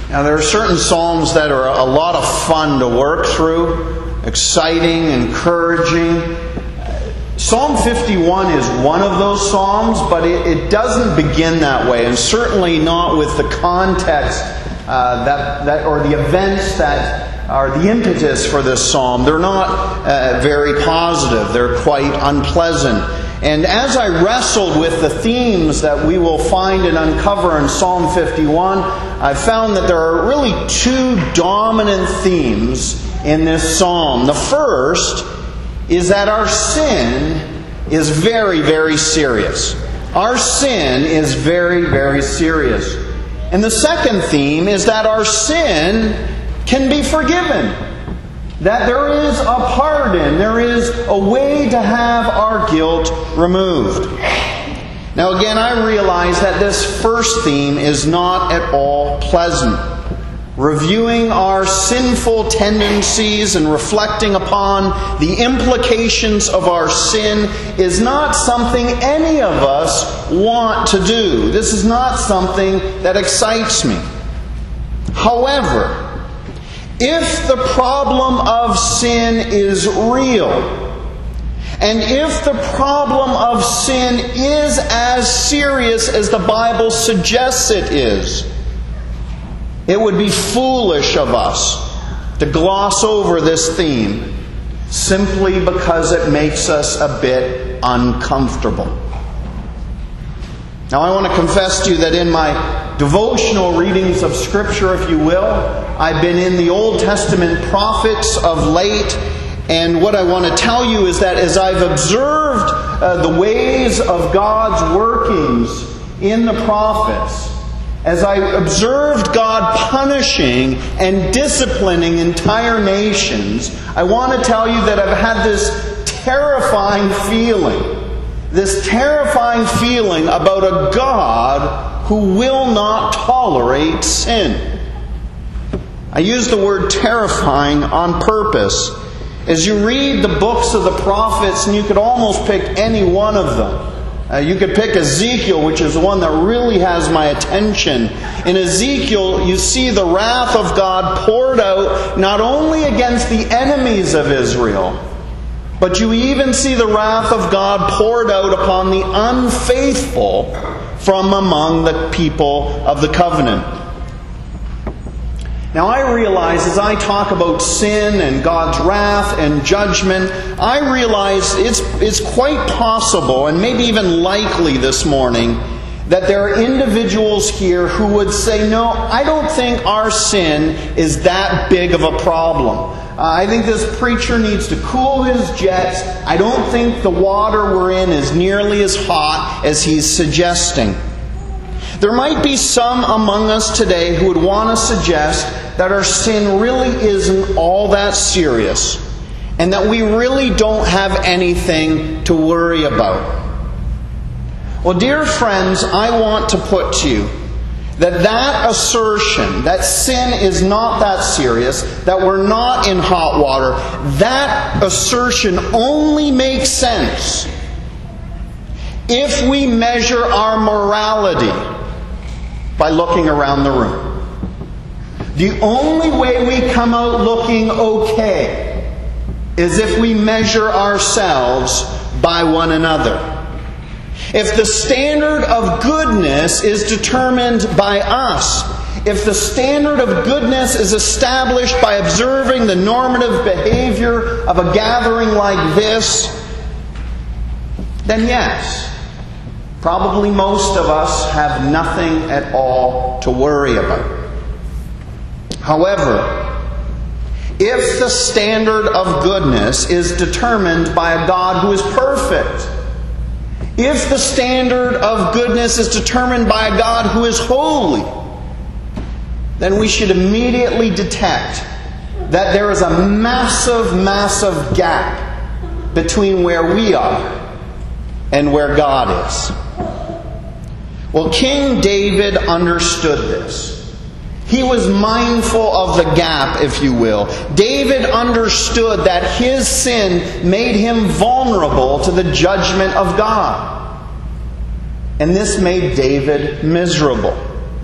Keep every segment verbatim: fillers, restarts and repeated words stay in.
Now, there are certain psalms that are a lot of fun to work through, exciting, encouraging. Psalm fifty-one is one of those psalms, but it, it doesn't begin that way, and certainly not with the context uh, that, that or the events that are the impetus for this psalm. They're not uh, very positive. They're quite unpleasant. And as I wrestled with the themes that we will find and uncover in Psalm fifty-one, I found that there are really two dominant themes in this psalm. The first is that our sin is very, very serious. Our sin is very, very serious. And the second theme is that our sin can be forgiven. That there is a pardon, there is a way to have our guilt removed. Now again, I realize that this first theme is not at all pleasant. Reviewing our sinful tendencies and reflecting upon the implications of our sin is not something any of us want to do. This is not something that excites me. However, if the problem of sin is real, and if the problem of sin is as serious as the Bible suggests it is, it would be foolish of us to gloss over this theme simply because it makes us a bit uncomfortable. Now, I want to confess to you that in my devotional readings of Scripture, if you will, I've been in the Old Testament prophets of late, and what I want to tell you is that as I've observed uh, the ways of God's workings in the prophets, as I observed God punishing and disciplining entire nations, I want to tell you that I've had this terrifying feeling, this terrifying feeling about a God who will not tolerate sin. I use the word terrifying on purpose. As you read the books of the prophets, and you could almost pick any one of them. Uh, you could pick Ezekiel, which is the one that really has my attention. In Ezekiel, you see the wrath of God poured out not only against the enemies of Israel, but you even see the wrath of God poured out upon the unfaithful from among the people of the covenant. Now, I realize as I talk about sin and God's wrath and judgment, I realize it's, it's quite possible, and maybe even likely this morning, that there are individuals here who would say, no, I don't think our sin is that big of a problem. Uh, I think this preacher needs to cool his jets. I don't think the water we're in is nearly as hot as he's suggesting. There might be some among us today who would want to suggest that our sin really isn't all that serious, and that we really don't have anything to worry about. Well, dear friends, I want to put to you that that assertion, that sin is not that serious, that we're not in hot water, that assertion only makes sense if we measure our morality by looking around the room. The only way we come out looking okay is if we measure ourselves by one another. If the standard of goodness is determined by us, if the standard of goodness is established by observing the normative behavior of a gathering like this, then yes, probably most of us have nothing at all to worry about. However, if the standard of goodness is determined by a God who is perfect, if the standard of goodness is determined by a God who is holy, then we should immediately detect that there is a massive, massive gap between where we are and where God is. Well, King David understood this. He was mindful of the gap, if you will. David understood that his sin made him vulnerable to the judgment of God. And this made David miserable.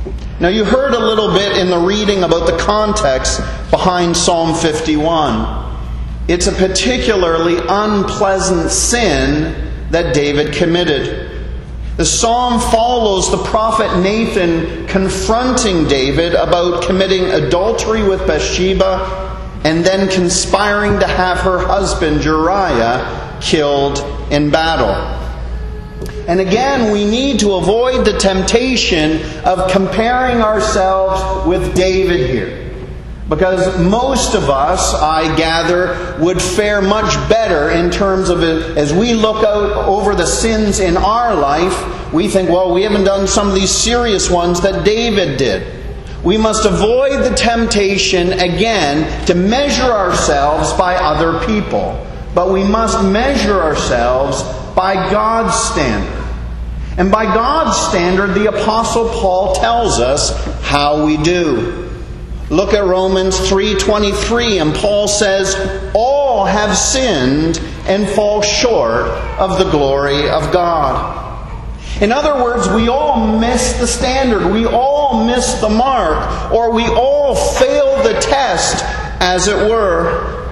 Now you heard a little bit in the reading about the context behind Psalm fifty-one. It's a particularly unpleasant sin that David committed. The psalm follows the prophet Nathan confronting David about committing adultery with Bathsheba and then conspiring to have her husband Uriah killed in battle. And again, we need to avoid the temptation of comparing ourselves with David here. Because most of us, I gather, would fare much better in terms of, as we look out over the sins in our life, we think, well, we haven't done some of these serious ones that David did. We must avoid the temptation, again, to measure ourselves by other people. But we must measure ourselves by God's standard. And by God's standard, the Apostle Paul tells us how we do. Look at Romans three twenty-three, and Paul says, all have sinned and fall short of the glory of God. In other words, we all miss the standard. We all miss the mark. Or we all fail the test, as it were.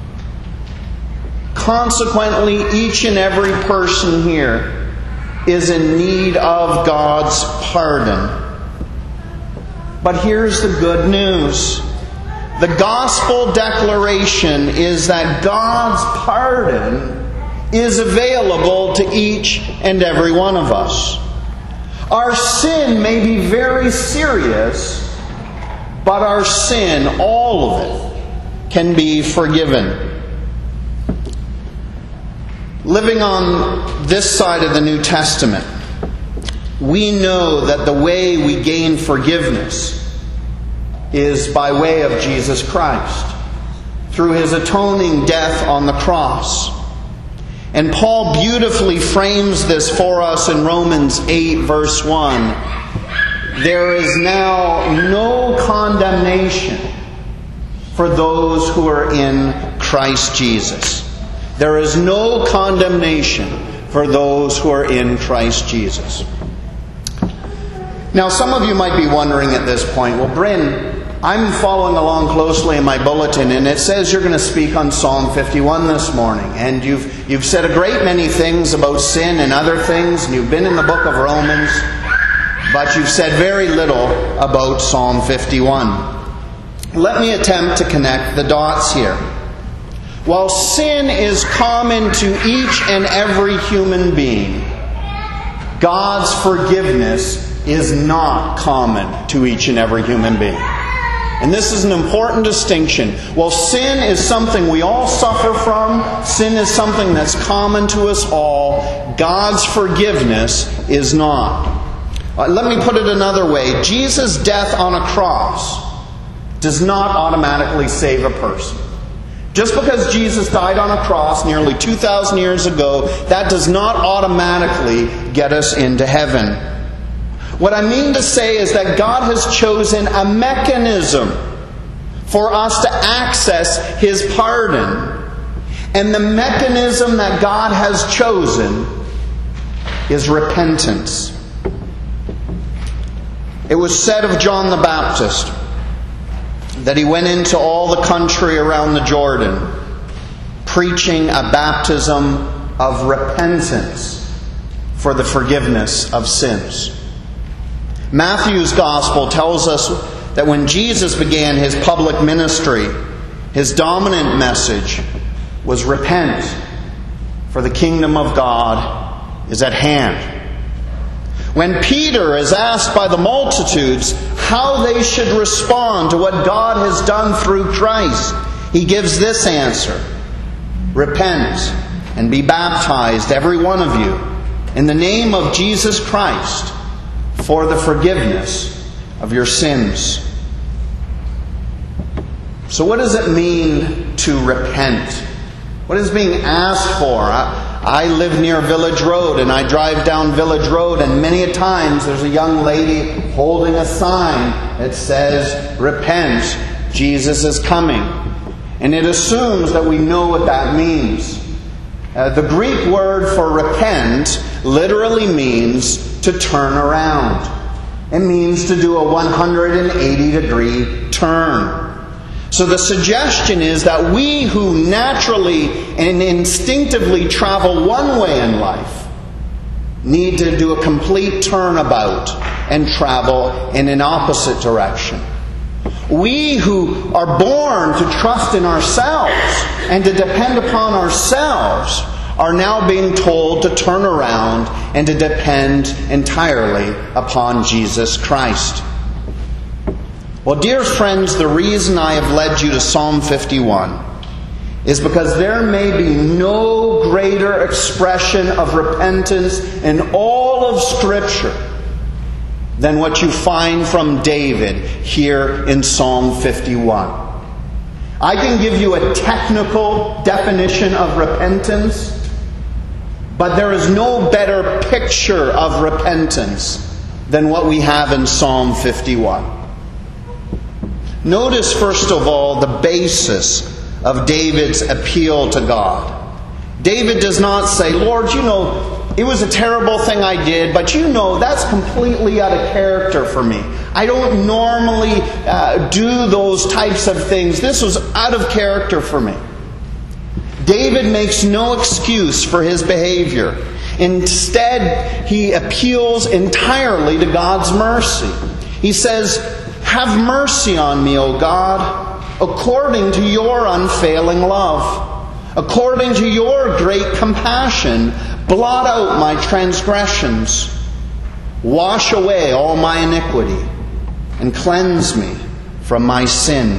Consequently, each and every person here is in need of God's pardon. But here's the good news. The gospel declaration is that God's pardon is available to each and every one of us. Our sin may be very serious, but our sin, all of it, can be forgiven. Living on this side of the New Testament, we know that the way we gain forgiveness is by way of Jesus Christ, through His atoning death on the cross. And Paul beautifully frames this for us in Romans eight, verse one. There is now no condemnation for those who are in Christ Jesus. There is no condemnation for those who are in Christ Jesus. Now, some of you might be wondering at this point, well, Bryn, I'm following along closely in my bulletin, and it says you're going to speak on Psalm fifty-one this morning. And you've you've said a great many things about sin and other things, and you've been in the book of Romans, but you've said very little about Psalm fifty-one. Let me attempt to connect the dots here. While sin is common to each and every human being, God's forgiveness is not common to each and every human being. And this is an important distinction. While sin is something we all suffer from, sin is something that's common to us all, God's forgiveness is not. Uh, let me put it another way. Jesus' death on a cross does not automatically save a person. Just because Jesus died on a cross nearly two thousand years ago, that does not automatically get us into heaven. What I mean to say is that God has chosen a mechanism for us to access His pardon. And the mechanism that God has chosen is repentance. It was said of John the Baptist that he went into all the country around the Jordan preaching a baptism of repentance for the forgiveness of sins. Matthew's Gospel tells us that when Jesus began His public ministry, His dominant message was repent, for the kingdom of God is at hand. When Peter is asked by the multitudes how they should respond to what God has done through Christ, he gives this answer: repent and be baptized, every one of you, in the name of Jesus Christ, for the forgiveness of your sins. So what does it mean to repent? What is being asked for? I, I live near Village Road, and I drive down Village Road, and many a times there's a young lady holding a sign that says, repent, Jesus is coming. And it assumes that we know what that means. Uh, the Greek word for repent literally means to turn around. It means to do a one hundred eighty degree turn. So the suggestion is that we who naturally and instinctively travel one way in life need to do a complete turnabout and travel in an opposite direction. We who are born to trust in ourselves and to depend upon ourselves are now being told to turn around and to depend entirely upon Jesus Christ. Well, dear friends, the reason I have led you to Psalm fifty-one is because there may be no greater expression of repentance in all of Scripture than what you find from David here in Psalm fifty-one. I can give you a technical definition of repentance, but there is no better picture of repentance than what we have in Psalm fifty-one. Notice, first of all, the basis of David's appeal to God. David does not say, Lord, you know, it was a terrible thing I did, but you know, that's completely out of character for me. I don't normally uh, do those types of things. This was out of character for me. David makes no excuse for his behavior. Instead, he appeals entirely to God's mercy. He says, have mercy on me, O God, according to your unfailing love. According to your great compassion, blot out my transgressions. Wash away all my iniquity and cleanse me from my sin.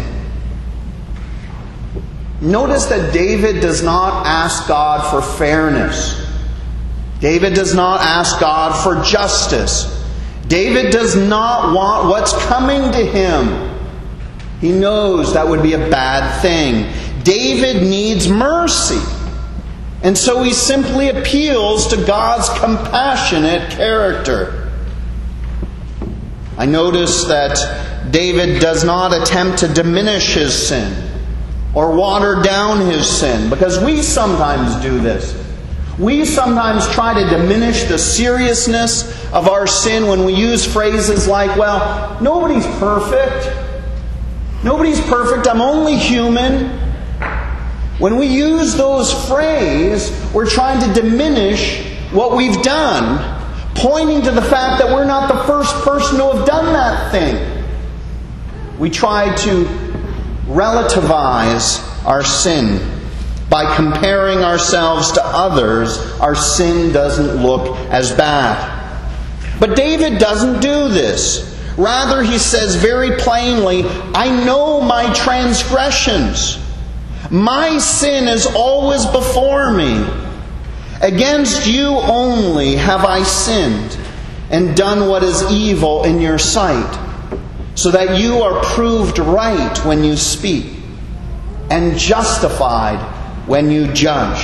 Notice that David does not ask God for fairness. David does not ask God for justice. David does not want what's coming to him. He knows that would be a bad thing. David needs mercy. And so he simply appeals to God's compassionate character. I notice that David does not attempt to diminish his sin or water down his sin, because we sometimes do this. We sometimes try to diminish the seriousness of our sin when we use phrases like, well, nobody's perfect. Nobody's perfect. I'm only human. When we use those phrases, we're trying to diminish what we've done, pointing to the fact that we're not the first person to have done that thing. We try to relativize our sin. By comparing ourselves to others, our sin doesn't look as bad. But David doesn't do this. Rather, he says very plainly, I know my transgressions. My sin is always before me. Against you only have I sinned and done what is evil in your sight, so that you are proved right when you speak and justified when you judge.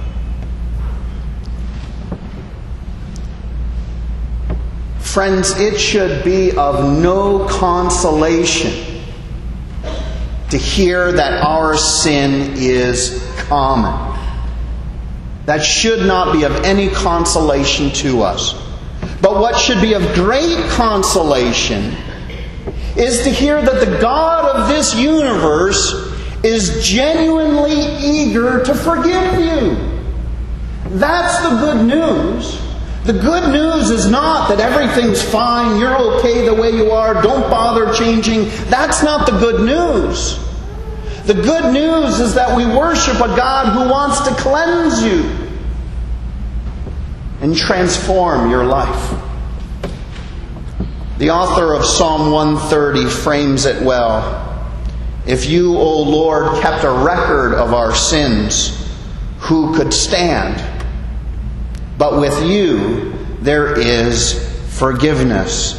Friends, it should be of no consolation to hear that our sin is common. That should not be of any consolation to us. But what should be of great consolation is to hear that the God of this universe is genuinely eager to forgive you. That's the good news. The good news is not that everything's fine, you're okay the way you are, don't bother changing. That's not the good news. The good news is that we worship a God who wants to cleanse you and transform your life. The author of Psalm one thirty frames it well. If you, O Lord, kept a record of our sins, who could stand? But with you there is forgiveness.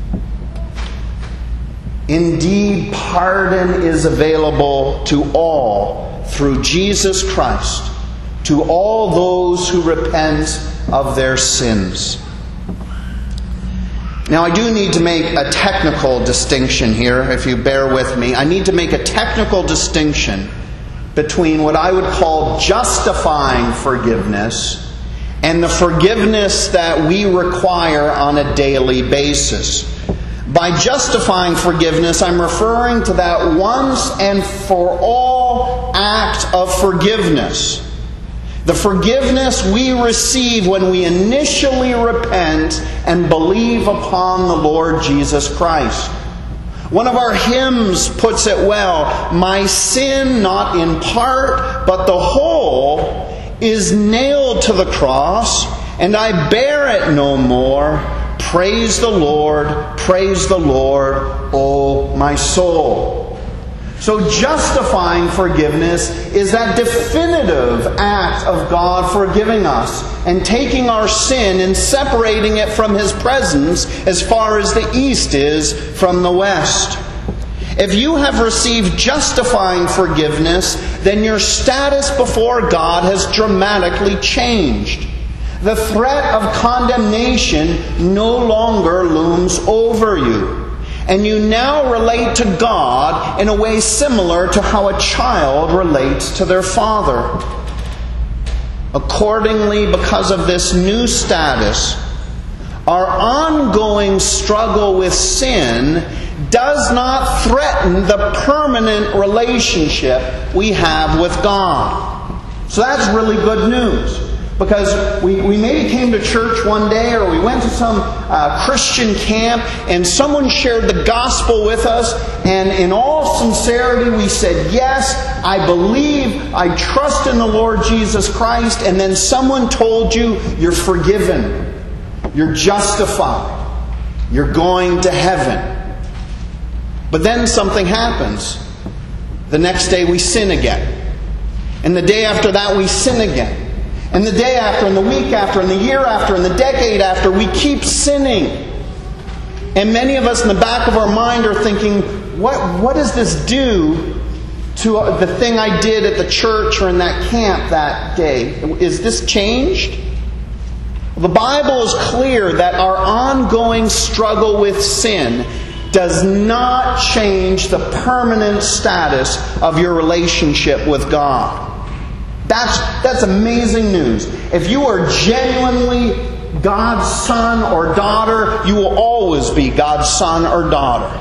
Indeed, pardon is available to all through Jesus Christ, to all those who repent of their sins. Now, I do need to make a technical distinction here, if you bear with me. I need to make a technical distinction between what I would call justifying forgiveness and the forgiveness that we require on a daily basis. By justifying forgiveness, I'm referring to that once and for all act of forgiveness. The forgiveness we receive when we initially repent and believe upon the Lord Jesus Christ. One of our hymns puts it well, "My sin, not in part, but the whole, is nailed to the cross, and I bear it no more. Praise the Lord, praise the Lord, O my soul." So justifying forgiveness is that definitive act of God forgiving us and taking our sin and separating it from His presence as far as the east is from the west. If you have received justifying forgiveness, then your status before God has dramatically changed. The threat of condemnation no longer looms over you. And you now relate to God in a way similar to how a child relates to their father. Accordingly, because of this new status, our ongoing struggle with sin does not threaten the permanent relationship we have with God. So that's really good news. Because we, we maybe came to church one day, or we went to some uh, Christian camp, and someone shared the gospel with us, and in all sincerity we said, yes, I believe, I trust in the Lord Jesus Christ, and then someone told you, you're forgiven, you're justified, you're going to heaven. But then something happens. The next day we sin again. And the day after that we sin again. And the day after, and the week after, and the year after, and the decade after, we keep sinning. And many of us in the back of our mind are thinking, what, what does this do to the thing I did at the church or in that camp that day? Is this changed? The Bible is clear that our ongoing struggle with sin does not change the permanent status of your relationship with God. That's, that's amazing news. If you are genuinely God's son or daughter, you will always be God's son or daughter.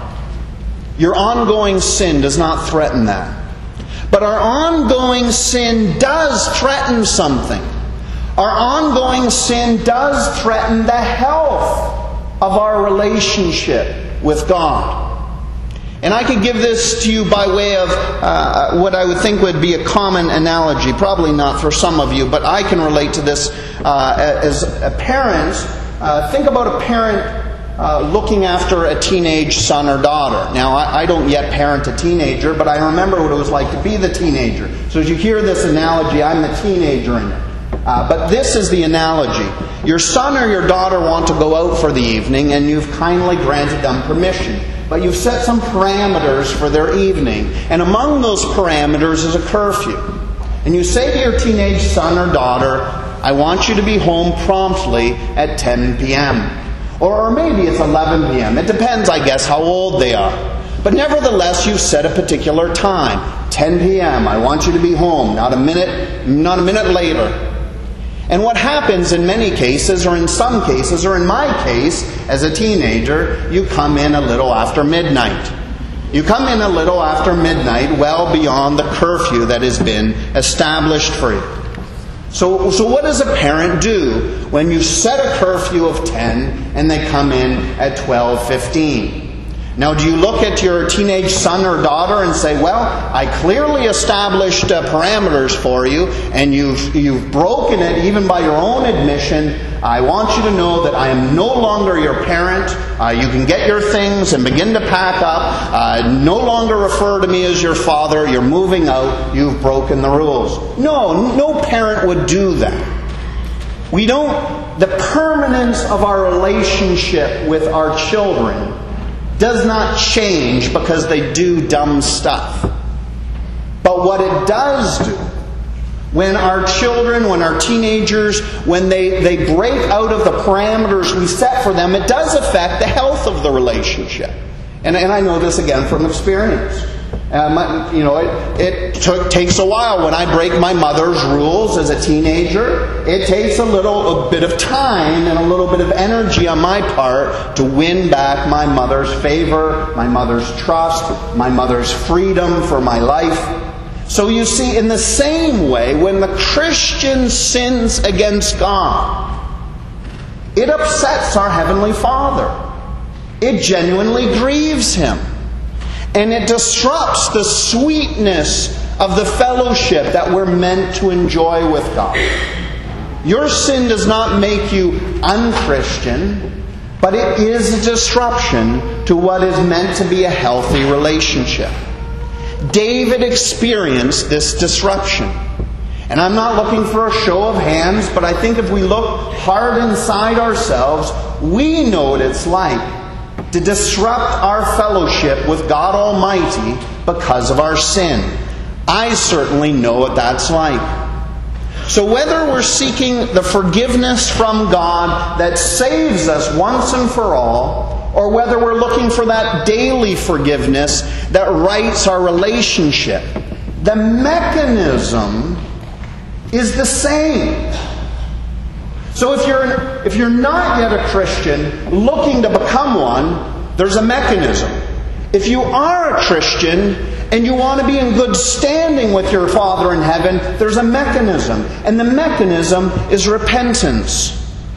Your ongoing sin does not threaten that. But our ongoing sin does threaten something. Our ongoing sin does threaten the health of our relationship with God. And I could give this to you by way of uh, what I would think would be a common analogy. Probably not for some of you, but I can relate to this uh, as a parent. Uh, think about a parent uh, looking after a teenage son or daughter. Now, I, I don't yet parent a teenager, but I remember what it was like to be the teenager. So as you hear this analogy, I'm the teenager in it. Uh, but this is the analogy. Your son or your daughter want to go out for the evening, and you've kindly granted them permission. But you've set some parameters for their evening. And among those parameters is a curfew. And you say to your teenage son or daughter, I want you to be home promptly at ten p.m. Or, or maybe it's eleven p.m. It depends, I guess, how old they are. But nevertheless, you've set a particular time. ten p.m. I want you to be home. Not a minute, not a minute later. And what happens in many cases, or in some cases, or in my case, as a teenager, you come in a little after midnight. You come in a little after midnight, well beyond the curfew that has been established for you. So, so what does a parent do when you set a curfew of ten and they come in at twelve fifteen? Now, do you look at your teenage son or daughter and say, well, I clearly established uh, parameters for you, and you've, you've broken it even by your own admission. I want you to know that I am no longer your parent. Uh, you can get your things and begin to pack up. Uh, no longer refer to me as your father. You're moving out. You've broken the rules. No, no parent would do that. We don't, the permanence of our relationship with our children does not change because they do dumb stuff. But what it does do, when our children, when our teenagers, when they, they break out of the parameters we set for them, it does affect the health of the relationship. And, and I know this again from experience. Um, you know, it, it took, takes a while. When I break my mother's rules as a teenager, it takes a little a bit of time and a little bit of energy on my part to win back my mother's favor, my mother's trust, my mother's freedom for my life. So you see, in the same way, when the Christian sins against God, it upsets our Heavenly Father. It genuinely grieves Him. And it disrupts the sweetness of the fellowship that we're meant to enjoy with God. Your sin does not make you unchristian, but it is a disruption to what is meant to be a healthy relationship. David experienced this disruption. And I'm not looking for a show of hands, but I think if we look hard inside ourselves, we know what it's like to disrupt our fellowship with God Almighty because of our sin. I certainly know what that's like. So whether we're seeking the forgiveness from God that saves us once and for all, or whether we're looking for that daily forgiveness that rights our relationship, the mechanism is the same. So if you're if you're not yet a Christian looking to become one, there's a mechanism. If you are a Christian and you want to be in good standing with your Father in heaven, there's a mechanism. And the mechanism is repentance.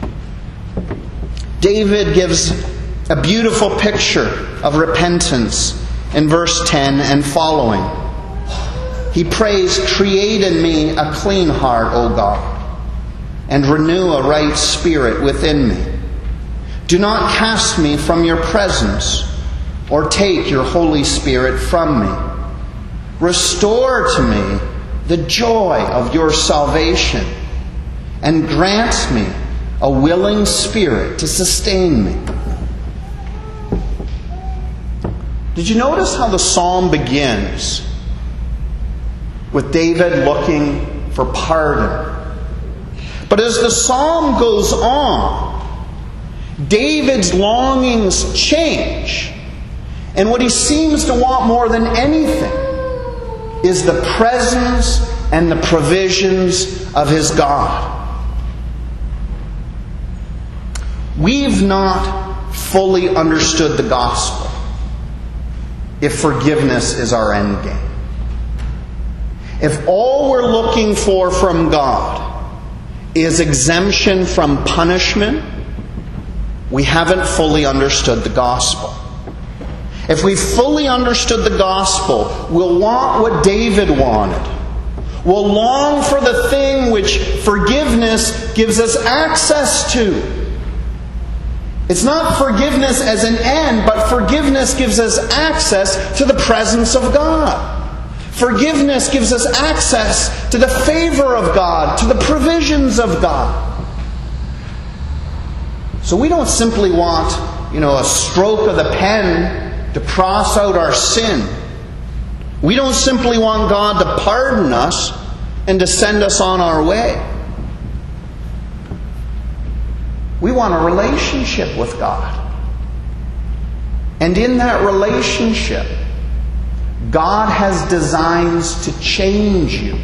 David gives a beautiful picture of repentance in verse ten and following. He prays, "Create in me a clean heart, O God, and renew a right spirit within me. Do not cast me from your presence, or take your Holy Spirit from me. Restore to me the joy of your salvation, and grant me a willing spirit to sustain me." Did you notice how the psalm begins with David looking for pardon? But as the psalm goes on, David's longings change. And what he seems to want more than anything is the presence and the provisions of his God. We've not fully understood the gospel if forgiveness is our end game. If all we're looking for from God is exemption from punishment, we haven't fully understood the gospel. If we fully understood the gospel, we'll want what David wanted. We'll long for the thing which forgiveness gives us access to. It's not forgiveness as an end, but forgiveness gives us access to the presence of God. Forgiveness gives us access to the favor of God, to the provisions of God. So we don't simply want, you know, a stroke of the pen to cross out our sin. We don't simply want God to pardon us and to send us on our way. We want a relationship with God. And in that relationship, God has designs to change you.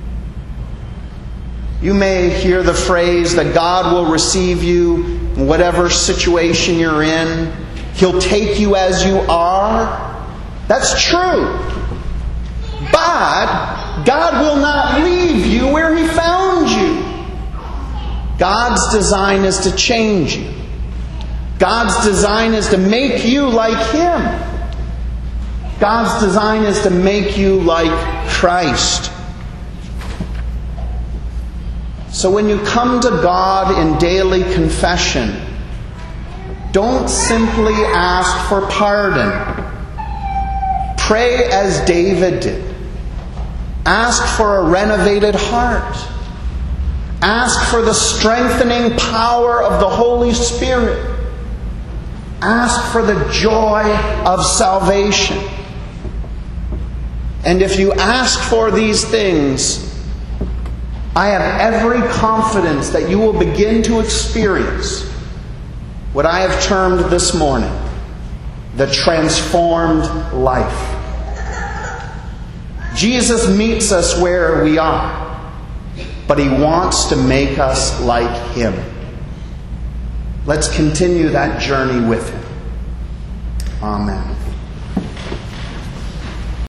You may hear the phrase that God will receive you in whatever situation you're in. He'll take you as you are. That's true. But God will not leave you where He found you. God's design is to change you. God's design is to make you like Him. God's design is to make you like Christ. So when you come to God in daily confession, don't simply ask for pardon. Pray as David did. Ask for a renovated heart. Ask for the strengthening power of the Holy Spirit. Ask for the joy of salvation. And if you ask for these things, I have every confidence that you will begin to experience what I have termed this morning the transformed life. Jesus meets us where we are, but He wants to make us like Him. Let's continue that journey with Him. Amen.